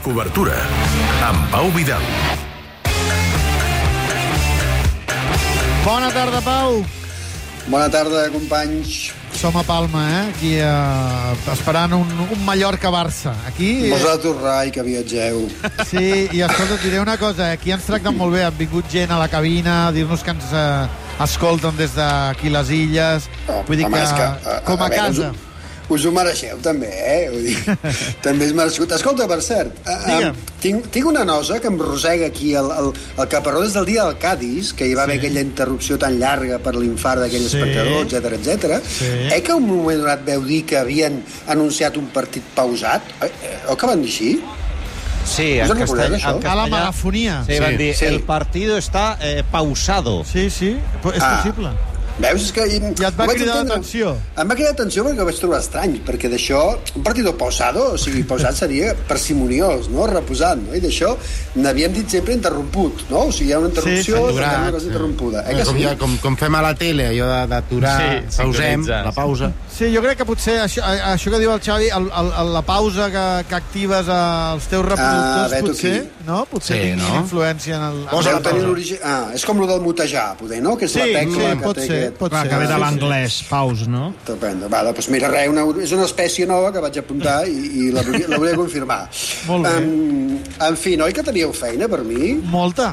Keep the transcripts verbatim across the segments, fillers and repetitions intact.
cobertura, amb Pau Vidal. Bona tarda, Pau. Bona tarda, companys. Som a Palma, eh? Aquí eh, esperant un, un Mallorca-Barça. Aquí... Vosaltres, rai, que viatgeu. Sí, i escolta, et diré una cosa. Aquí ens tracten molt bé. Han vingut gent a la cabina a dir-nos que ens eh, escolten des d'aquí les illes. Oh, Vull dir home, que, que a, com a, a casa. Veure, us, us ho mereixeu, també, eh? Vull dir, també és merescut. Escolta, per cert, uh, tinc, tinc una nosa que em rosega aquí el, el, el caparró des del dia del Cádiz, que hi va sí. haver aquella interrupció tan llarga per l'infart d'aquell sí. espectador, etcètera, etcètera. Sí. Eh que un moment donat veu dir que havien anunciat un partit pausat? Eh, eh, o que van dir així? Sí, en castellà. A la megafonia. Sí, van dir, sí. el partido está eh, pausado. Sí, sí, és ah. possible. Veus? És que... I et va cridar l'atenció. Em va cridar l'atenció perquè ho vaig trobar estrany, perquè d'això, un partido pausado, o sigui, pausat seria parsimoniós, no? Reposant, no? I d'això n'havíem dit sempre interromput, no? O sigui, hi ha una interrupció, sí, hi ha una cosa interrompuda. Eh, com, sí? ja, com, com fem a la tele, allò d'aturar, sí, pausem, la pausa. Sí, jo crec que potser això, això que diu el Xavi, el, el, la pausa que, que actives als teus reproductors, ah, potser, no? Potser sí, tingui no? influència en el... En el tenir l'origen... Ah, és com el del mutejar, poder, no? Que és sí, la tecla sí, que pot té ser, aquest... pot Clar, ser. que ve de sí, l'anglès, sí. Paus, no? Estupendo. Va, doncs mira, res, una, és una espècie nova que vaig apuntar i, i la, la volia confirmar. Molt bé. Um, en fi, noi, que teníeu feina per mi? Molta.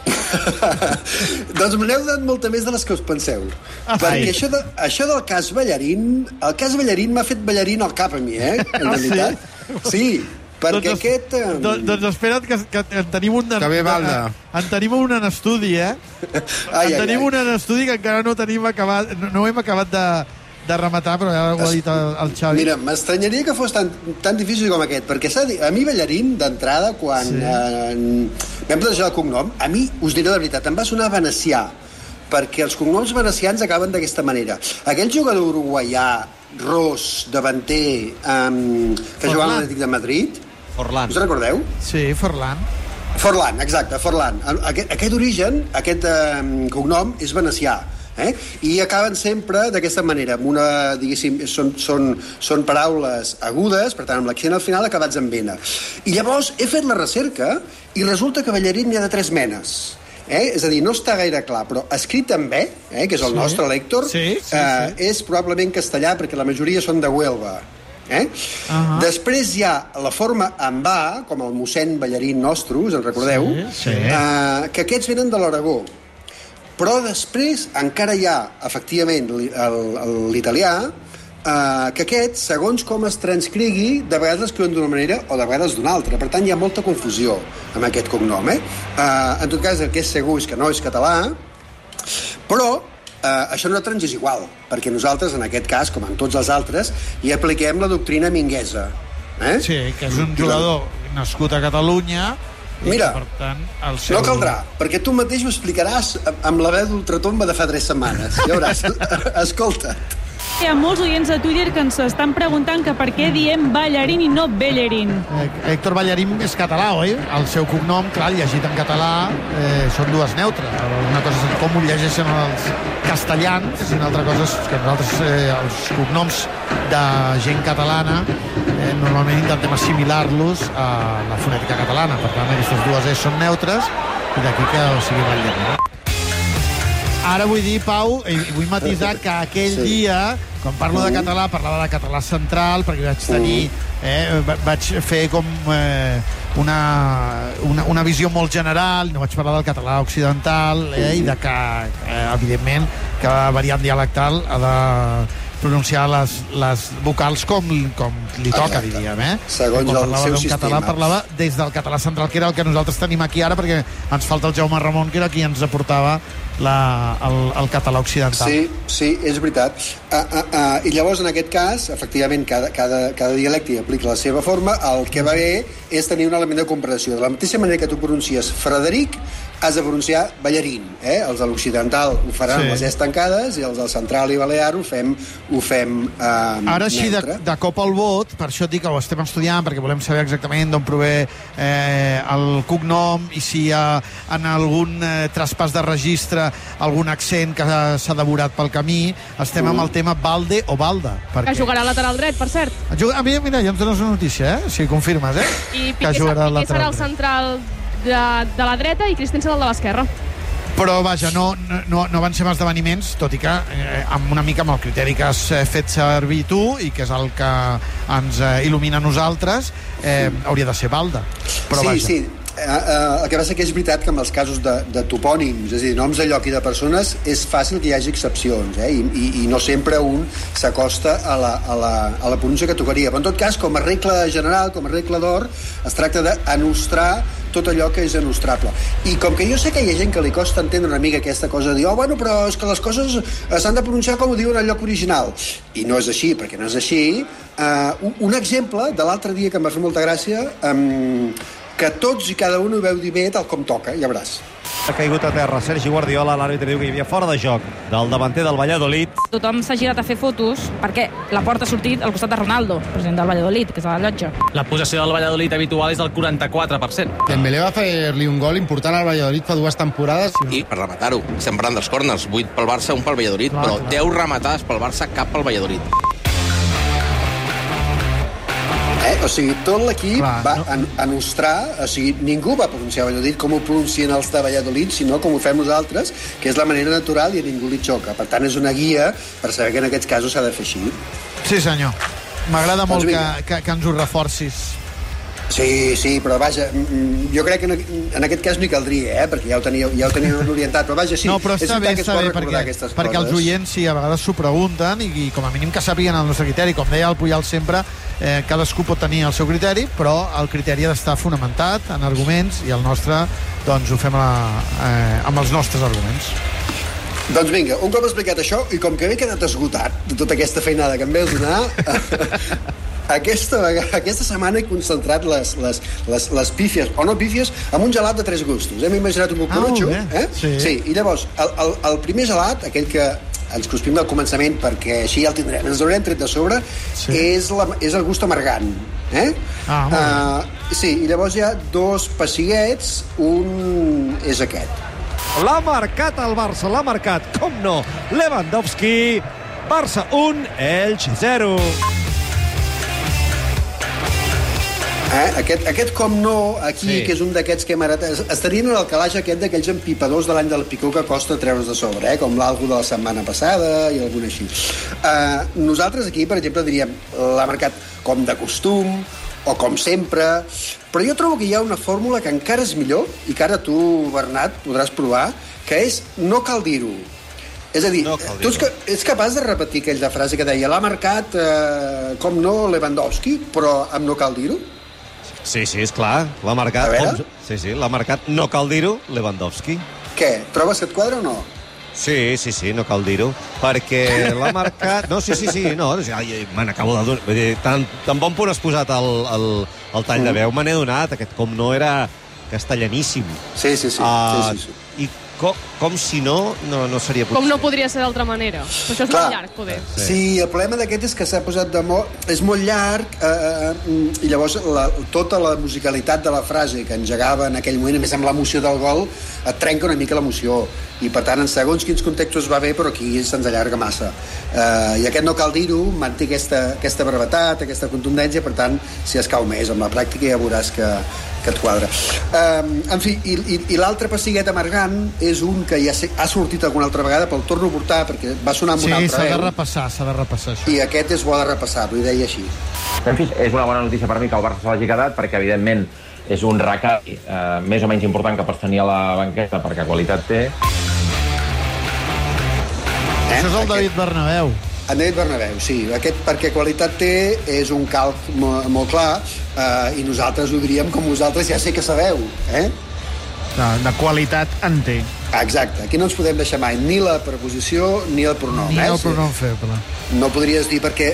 Doncs me n'heu donat molta més de les que us penseu. Ah, perquè això, de, això del cas Ballarín, el cas Ballarín m'ha fet ballarín al cap a mi, eh? En realitat. Sí? Sí, perquè doncs, aquest... Eh... Doncs, doncs espera't que, que en tenim un... Que bé, Valda. En tenim un en estudi, eh? Ai, en ai, tenim ai. un en estudi que encara no tenim acabat... No, no hem acabat de, de rematar, però ja ho ha dit el, el Xavi. Mira, m'estranyaria que fos tan, tan difícil com aquest, perquè s'ha dit, a mi Ballarín, d'entrada, quan sí. eh, vam plantejar el cognom, a mi, us diré la veritat, em va sonar venecià, perquè els cognoms venecians acaben d'aquesta manera. Aquell jugador uruguaià, ros, davanter, um, que jugava a l'Atlètic de Madrid... Forlán. Us recordeu? Sí, Forlán. Forlán, exacte, Forlán. Aquest, aquest origen, aquest eh, cognom, és venecià. Eh? I acaben sempre d'aquesta manera, amb una, diguéssim, són, són, són paraules agudes, per tant, amb l'accent al final, acabats en vena. I llavors he fet la recerca i resulta que Ballarín n'hi ha de tres menes. Eh? És a dir, no està gaire clar, però escrit en B, eh, que és el sí. nostre L'Héctor, sí, sí, eh, sí. és probablement castellà, perquè la majoria són de Huelva. Eh? Uh-huh. Després hi ha la forma en A, com el mossèn Ballarín nostre, us en recordeu? Sí, sí. Eh, que aquests venen de l'Aragó. Però després encara hi ha, efectivament, l'italià, eh, que aquest, segons com es transcrigui, de vegades l'escriuen d'una manera o de vegades d'una altra. Per tant, hi ha molta confusió amb aquest cognom. Eh? Eh, en tot cas, el que és segur és que no és català, però Uh, això nosaltres és igual, perquè nosaltres, en aquest cas, com en tots els altres, hi apliquem la doctrina minguesa. Eh? Sí, que és un jugador nascut a Catalunya. Mira, per tant, el seu... no caldrà, perquè tu mateix ho explicaràs amb la veu d'ultratomba de fa tres setmanes. Ja veuràs. Escolta't. Hi ha molts oients de Twitter que ens estan preguntant que per què diem Ballarín i no Bellerín. Héctor Ballarín és català, oi? El seu cognom, clar, llegit en català, eh, són dues neutres. Una cosa és com ho llegeixen els castellans, i una altra cosa és que nosaltres, eh, els cognoms de gent catalana, eh, normalment intentem assimilar-los a la fonètica catalana. Per tant, aquestes dues E són neutres, i d'aquí que o sigui Ballarín. Ara vull dir, Pau, i vull matisar que aquell sí. dia, quan parlo de català, parlava de català central, perquè vaig tenir, eh, vaig fer com eh, una, una, una visió molt general, no vaig parlar del català occidental, eh, i de que, eh, evidentment, cada variant dialectal ha de pronunciar les, les vocals com, com li toca, Exacte. diríem, eh? Segons el seu sistema. Català parlava des del català central, que era el que nosaltres tenim aquí ara, perquè ens falta el Jaume Ramon, que era qui ens aportava la, el, el català occidental. Sí, sí, és veritat. Uh, uh, uh, I llavors, en aquest cas, efectivament, cada, cada, cada dialecte hi aplica la seva forma. El que va bé és tenir un element de comparació. De la mateixa manera que tu pronuncies Frederic, has de pronunciar ballarín, eh? Els de l'occidental ho faran sí. les es tancades i els del central i balear ho fem, ho fem eh, Ara així de, de cop al vot, per això et dic que ho estem estudiant, perquè volem saber exactament d'on prové eh, el cognom i si hi ha en algun eh, traspàs de registre algun accent que s'ha devorat pel camí. Estem mm. amb el tema Balde o Balda. Perquè... Que jugarà lateral dret, per cert. A mi, mira, ja em dones una notícia, eh? Si confirmes, eh? I Piqué, que jugarà Piqué serà el central de, de la dreta i Christensen el de l'esquerra. Però, vaja, no, no, no van ser esdeveniments, tot i que eh, amb una mica amb el criteri que has fet servir tu i que és el que ens eh, il·lumina a nosaltres, eh, hauria de ser Balda. Però, sí, vaja. sí. Uh, uh, el que passa que és veritat que amb els casos de, de topònims, és a dir, noms de lloc i de persones, és fàcil que hi hagi excepcions, eh? I, i, i no sempre un s'acosta a la, a, la, a la pronúncia que tocaria. Però en tot cas, com a regla general, com a regla d'or, es tracta d'enostrar tot allò que és enostrable. I com que jo sé que hi ha gent que li costa entendre una mica aquesta cosa de dir, oh, bueno, però és que les coses s'han de pronunciar com ho diuen al lloc original. I no és així, perquè no és així. Uh, un, un exemple de l'altre dia que em va fer molta gràcia, um, que tots i cada un ho veu dir bé tal com toca, ja veuràs. Ha caigut a terra Sergi Guardiola, l'àrbitre diu que hi havia fora de joc del davanter del Valladolid. Tothom s'ha girat a fer fotos perquè la porta ha sortit al costat de Ronaldo, president del Valladolid, que és a la llotja. La possessió del Valladolid habitual és del quaranta-quatre per cent. Dembélé va fer-li un gol important al Valladolid fa dues temporades. I per rematar-ho, estem parlant dels corners, vuit pel Barça, un pel Valladolid, clar, però clar. deu rematades pel Barça, cap pel Valladolid. Eh? O sigui, tot l'equip va no. en, enostrar, o sigui, ningú va pronunciar Valladolid com ho pronuncien els de Valladolid, sinó com ho fem nosaltres, que és la manera natural i a ningú li xoca. Per tant, és una guia per saber que en aquests casos s'ha de fer així. Sí, senyor. M'agrada doncs molt que, que, que ens ho reforcis. Sí, sí, però vaja, jo crec que en, en aquest cas no hi caldria, eh? Perquè ja ho teníeu, ja ho teníeu orientat, però vaja, sí, no, però està bé, està bé, perquè, perquè els oients sí, a vegades s'ho pregunten i, i com a mínim que sàpiguen el nostre criteri. Com deia el Puyal sempre, eh, cadascú pot tenir el seu criteri, però el criteri ha d'estar fonamentat en arguments i el nostre, doncs, ho fem a, eh, amb els nostres arguments. Doncs vinga, un cop explicat això, i com que m'he quedat esgotat de tota aquesta feinada que em veus donar, Aquesta, aquesta setmana he concentrat les, les, les, les pífies, o no pífies, amb un gelat de tres gustos. Hem imaginat un cucurutxo, ah, eh? Sí. sí. I llavors, el, el, el primer gelat, aquell que ens cruspim del començament perquè així ja el tindrem, ens l'haurem tret de sobre, sí. és, la, és el gust amargant. Eh? Ah, molt uh, sí, i llavors hi ha dos pessiguets, un és aquest. L'ha marcat el Barça, l'ha marcat, com no, Lewandowski. Barça un, Elx zero. Eh? Aquest, aquest com no, aquí, sí. que és un d'aquests que hem heretat, estarien en el calaix aquest d'aquells empipadors de l'any del Picó que costa treure's de sobre, eh? Com l'algo de la setmana passada i algun així. Uh, nosaltres aquí, per exemple, diríem l'ha marcat com de costum o com sempre, però jo trobo que hi ha una fórmula que encara és millor i que ara tu, Bernat, podràs provar, que és no cal dir-ho. És a dir, no tu ets, ets capaç de repetir aquella frase que deia l'ha marcat, eh, com no, Lewandowski, però amb no cal dir-ho? Sí, sí, és clar, l'ha marcat. Com... Sí, sí, l'ha marcat, no cal dir-ho, Lewandowski. Què? Trobes que et quadra o no? Sí, sí, sí, no cal dir-ho, perquè l'ha marcat... No, sí, sí, sí, no, ai, me n'acabo de donar... Vull dir, tan, tan bon punt has posat el, el, el tall de veu, me n'he donat, aquest com no era castellaníssim. Sí, sí, sí. Uh, sí, sí, sí. I com, com si no, no, no seria potser. Com no podria ser d'altra manera. Però això és Clar. molt llarg, poder. Sí, sí, el problema d'aquest és que s'ha posat de mo... És molt llarg eh, i llavors la, tota la musicalitat de la frase que engegava en aquell moment, a més amb l'emoció del gol, et trenca una mica l'emoció. I per tant, en segons quins contextos va bé, però aquí se'ns allarga massa. Eh, I aquest no cal dir-ho, manté aquesta, aquesta brevetat, aquesta contundència, per tant, si es cau més amb la pràctica ja veuràs que, que et quadra. Eh, en fi, i, i, i l'altre pessiguet amargant és un que ja ha sortit alguna altra vegada, però el torno a portar perquè va sonar amb sí, una altra veu. Sí, s'ha de repassar, s'ha de repassar això. I aquest és bo de repassar-lo, i deia així. En fi, és una bona notícia per mi que el Barça se l'hagi quedat, perquè evidentment és un recanvi eh, més o menys important que pots tenir a la banqueta, perquè qualitat té. Eh? Això és el aquest... David Bernabéu. En David Bernabéu, sí. Aquest perquè qualitat té és un calc molt, molt clar eh, i nosaltres ho diríem com vosaltres ja sé que sabeu, eh? De, de qualitat en té. Exacte. Aquí no ens podem deixar mai ni la preposició ni el pronom. Ni eh? el pronom feble. No podries dir perquè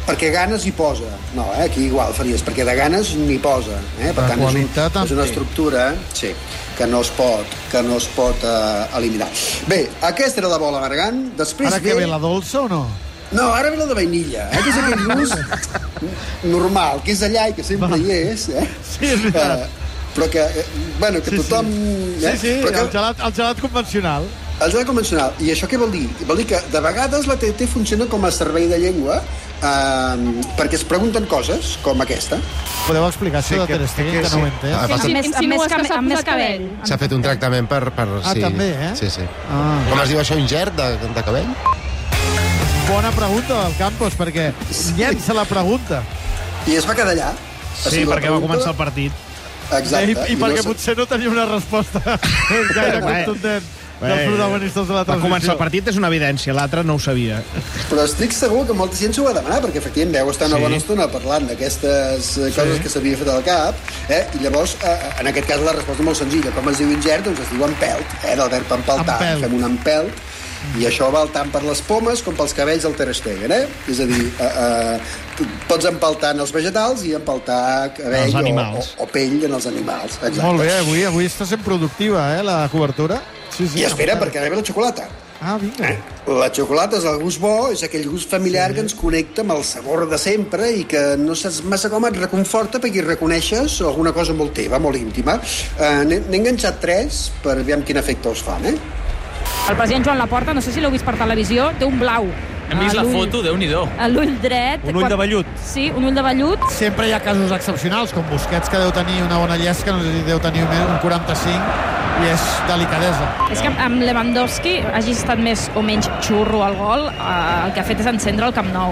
perquè ganes hi posa. No, eh? Aquí igual faries, perquè de ganes n'hi posa. Eh? Per La tant, és, un, qualitat en és una té. estructura sí, que no es pot, que no es pot uh, eliminar. Bé, aquesta era la bola amargant. Després Ara que ve la dolça o no? No, ara ve la de vainilla, eh? Que és aquell gust normal, que és allà i que sempre hi és, eh? Sí, és veritat. Uh, però que, eh, bueno, que Sí, sí. tothom... Sí, sí, però que... el gelat, el gelat convencional. El gelat convencional. I això què vol dir? Vol dir que de vegades la T T funciona com a servei de llengua eh, perquè es pregunten coses com aquesta. Podeu explicar això Sí, de que- Ter Stegen, que que sí. no ho entenc. Ah, Amb passa- més, amb més, came- amb més cabell. S'ha fet un tractament per... per Ah, sí. també, eh? Sí, sí. Ah. Com es diu això, un gerd de, de cabell? Bona pregunta del Campos, perquè llença la pregunta. I es va quedar allà. Sí, perquè va començar el partit. Exacte. I, i perquè no potser no tenia una resposta gaire contundent dels protagonistes de la Va transició. començar el partit, és una evidència, l'altre no ho sabia. Però estic segur que molta gent s'ho va demanar, perquè efectivament veu estar una Sí. bona estona parlant d'aquestes eh, coses que s'havia fet al cap, eh? I llavors, eh, en aquest cas, la resposta és molt senzilla. Com es diu ingert? Doncs es diu empelt, eh? Del verb empeltar. Empelt. Fem un empelt, i això val tant per les pomes com pels cabells del Ter Stegen, eh? És a dir, eh, eh, pots empeltar en els vegetals i empeltar cabell Els o, animals. o, o pell en els animals. Exacte. Molt bé, avui, avui està sent productiva, eh, la cobertura. Sí, sí, I espera, perquè ara ve la xocolata. Ah, vinga. La xocolata és el gust bo, és aquell gust familiar sí. que ens connecta amb el sabor de sempre i que no saps massa com et reconforta perquè hi reconeixes alguna cosa molt teva, molt íntima. Uh, N'he n'he enganxat tres per veure quin efecte us fan, eh? El president Joan Laporta, no sé si l'heu vist per televisió, té un blau. Hem vist a la l'ull. foto, Déu-n'hi-do. A l'ull dret. Un ull de vellut. Sí, un ull de vellut. Sempre hi ha casos excepcionals, com Busquets, que deu tenir una bona llesca, no sé si deu tenir un quaranta-cinc, i és delicadesa. És que amb Lewandowski hagi estat més o menys xurro al gol, eh, el que ha fet és encendre el Camp Nou.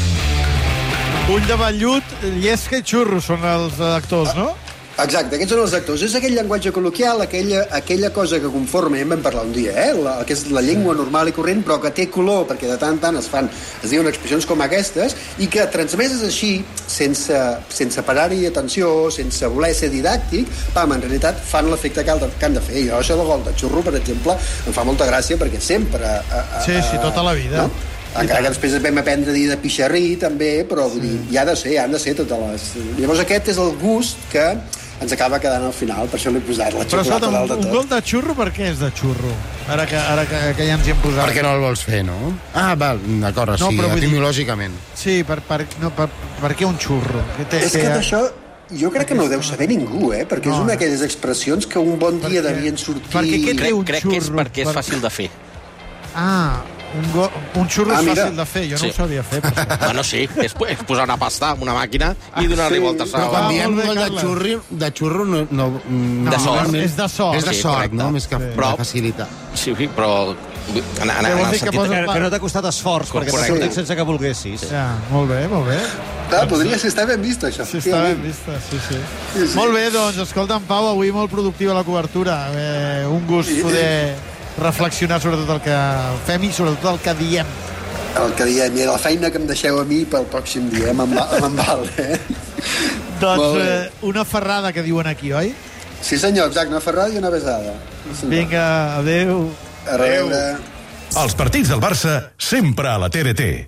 Ull de vellut, llesca i xurro són els actors, no? Exacte, aquests són els actors. És aquell llenguatge col·loquial, aquella, aquella cosa que conforma, ja en vam parlar un dia, eh? la, que és la llengua normal i corrent, però que té color, perquè de tant en tant es fan, es diuen expressions com aquestes, i que transmeses així, sense, sense parar-hi atenció, sense voler ser didàctic, pam, en realitat fan l'efecte que, que han de fer. Jo això del gol de xurro, per exemple, em fa molta gràcia, perquè sempre... A, a, Sí, sí, tota la vida. No? Encara que després vam aprendre a dir de pixarrí, també, però vull dir, hi ha de ser, han de ser totes les... Llavors aquest és el gust que ens acaba quedant al final, per això l'he posat, la Però xocolata escolta, dalt un, de un gol tot. de xurro, per què és de xurro? Ara que, ara que, que ja ens hi hem posat. Perquè no el vols fer, no? Ah, val, d'acord, No, sí, però vull dir- etimològicament. Sí, per, per, no, per, per què un xurro? Que té, És que d'això jo crec que no ho deu saber ningú, eh? Perquè No, és una eh? d'aquelles expressions que un bon dia Perquè- devien sortir... perquè què té Crec, un crec que és xurro perquè és per- fàcil de fer. Ah, un, go, un xurro Ah, és mira. fàcil de fer, jo no Sí. ho sabia fer. Per això. Bueno, sí, és, és posar una pasta en una màquina i donar-li sí. voltes a Però la... quan Ah, diem molt bé, gol de Carles. xurri, de xurro no... no, no De sort. normalment- És de sort. És de Sí, sort, correcte. no? Més que Sí. Però- de facilitat. Sí, sí, però en, en, en, Què en vols el dir que sentit... posa- Que, que no t'ha costat esforç, perquè t'ha Correcte. sortit sense que volguessis. Ja, molt bé, molt bé. Ah, podria ser, està ben vist, això. Sí, està ben vista, sí, sí. Sí, sí. Molt bé, doncs, escolta, en Pau, avui molt productiva la cobertura. Eh, un gust poder reflexionar sobre tot el que fem i sobretot el que diem. El que diem, i la feina que em deixeu a mi pel pròxim dia, amb en, Val- amb en Val, eh? Doncs Molt bé. eh, una ferrada que diuen aquí, oi? Sí, senyor, exacte, una ferrada i una besada. Sí, senyor. Vinga, adeu. A reure. Els partits del Barça sempre a la T D T.